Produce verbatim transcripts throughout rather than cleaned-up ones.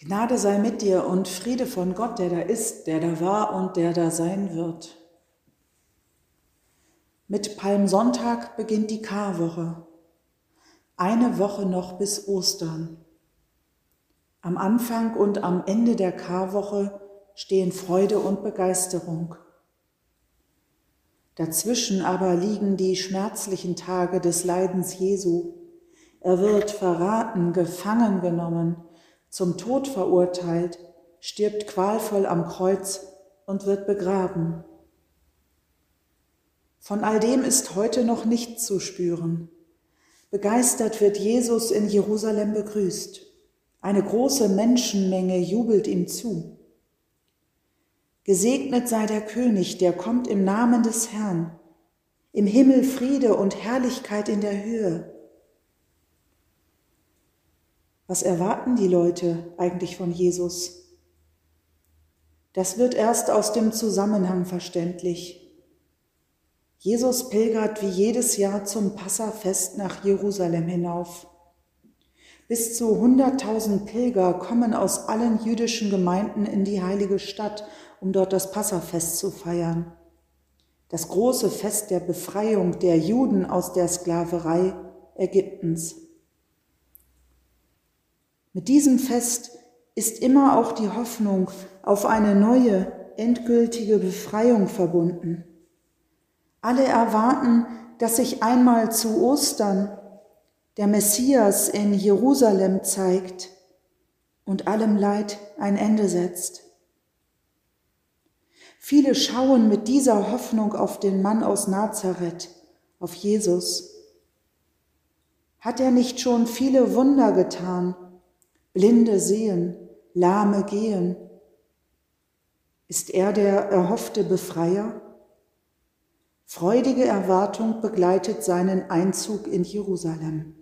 Gnade sei mit dir und Friede von Gott, der da ist, der da war und der da sein wird. Mit Palmsonntag beginnt die Karwoche. Eine Woche noch bis Ostern. Am Anfang und am Ende der Karwoche stehen Freude und Begeisterung. Dazwischen aber liegen die schmerzlichen Tage des Leidens Jesu. Er wird verraten, gefangen genommen, zum Tod verurteilt, stirbt qualvoll am Kreuz und wird begraben. Von all dem ist heute noch nichts zu spüren. Begeistert wird Jesus in Jerusalem begrüßt. Eine große Menschenmenge jubelt ihm zu. Gesegnet sei der König, der kommt im Namen des Herrn. Im Himmel Friede und Herrlichkeit in der Höhe. Was erwarten die Leute eigentlich von Jesus? Das wird erst aus dem Zusammenhang verständlich. Jesus pilgert wie jedes Jahr zum Passafest nach Jerusalem hinauf. Bis zu hunderttausend Pilger kommen aus allen jüdischen Gemeinden in die heilige Stadt, um dort das Passafest zu feiern. Das große Fest der Befreiung der Juden aus der Sklaverei Ägyptens. Mit diesem Fest ist immer auch die Hoffnung auf eine neue, endgültige Befreiung verbunden. Alle erwarten, dass sich einmal zu Ostern der Messias in Jerusalem zeigt und allem Leid ein Ende setzt. Viele schauen mit dieser Hoffnung auf den Mann aus Nazareth, auf Jesus. Hat er nicht schon viele Wunder getan? Blinde sehen, Lahme gehen. Ist er der erhoffte Befreier? Freudige Erwartung begleitet seinen Einzug in Jerusalem.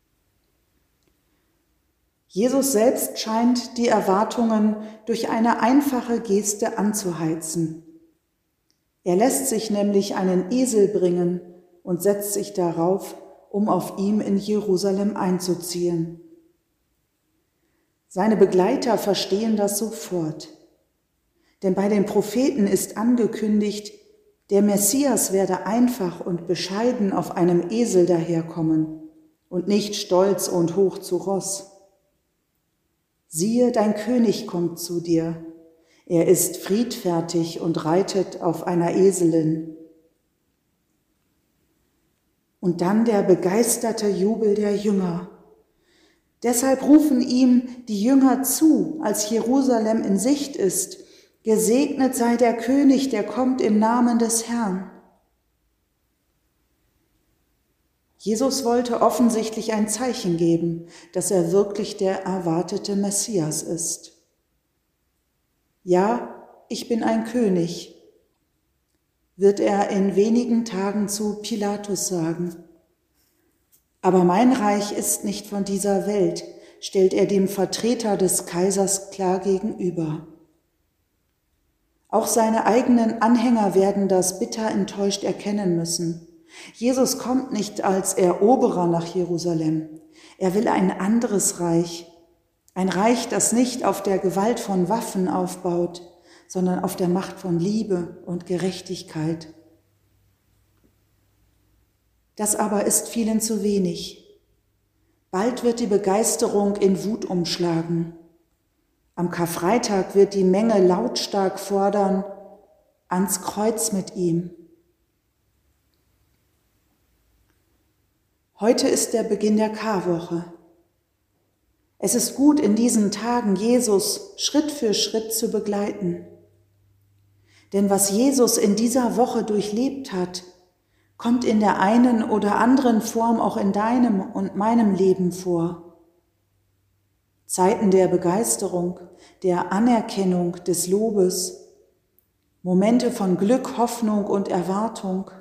Jesus selbst scheint die Erwartungen durch eine einfache Geste anzuheizen. Er lässt sich nämlich einen Esel bringen und setzt sich darauf, um auf ihm in Jerusalem einzuziehen. Seine Begleiter verstehen das sofort, denn bei den Propheten ist angekündigt, der Messias werde einfach und bescheiden auf einem Esel daherkommen und nicht stolz und hoch zu Ross. Siehe, dein König kommt zu dir. Er ist friedfertig und reitet auf einer Eselin. Und dann der begeisterte Jubel der Jünger. Deshalb rufen ihm die Jünger zu, als Jerusalem in Sicht ist: Gesegnet sei der König, der kommt im Namen des Herrn. Jesus wollte offensichtlich ein Zeichen geben, dass er wirklich der erwartete Messias ist. Ja, ich bin ein König, wird er in wenigen Tagen zu Pilatus sagen. Aber mein Reich ist nicht von dieser Welt, stellt er dem Vertreter des Kaisers klar gegenüber. Auch seine eigenen Anhänger werden das bitter enttäuscht erkennen müssen. Jesus kommt nicht als Eroberer nach Jerusalem. Er will ein anderes Reich. Ein Reich, das nicht auf der Gewalt von Waffen aufbaut, sondern auf der Macht von Liebe und Gerechtigkeit. Das aber ist vielen zu wenig. Bald wird die Begeisterung in Wut umschlagen. Am Karfreitag wird die Menge lautstark fordern: ans Kreuz mit ihm. Heute ist der Beginn der Karwoche. Es ist gut, in diesen Tagen Jesus Schritt für Schritt zu begleiten. Denn was Jesus in dieser Woche durchlebt hat, kommt in der einen oder anderen Form auch in deinem und meinem Leben vor. Zeiten der Begeisterung, der Anerkennung, des Lobes, Momente von Glück, Hoffnung und Erwartung.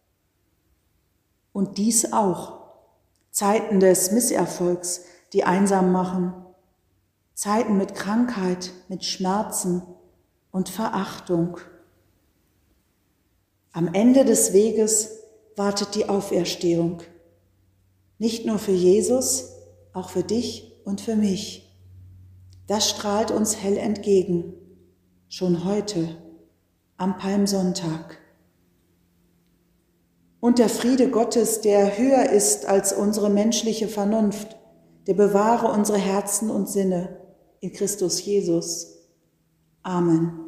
Und dies auch, Zeiten des Misserfolgs, die einsam machen, Zeiten mit Krankheit, mit Schmerzen und Verachtung. Am Ende des Weges wartet die Auferstehung. Nicht nur für Jesus, auch für dich und für mich. Das strahlt uns hell entgegen, schon heute, am Palmsonntag. Und der Friede Gottes, der höher ist als unsere menschliche Vernunft, der bewahre unsere Herzen und Sinne in Christus Jesus. Amen.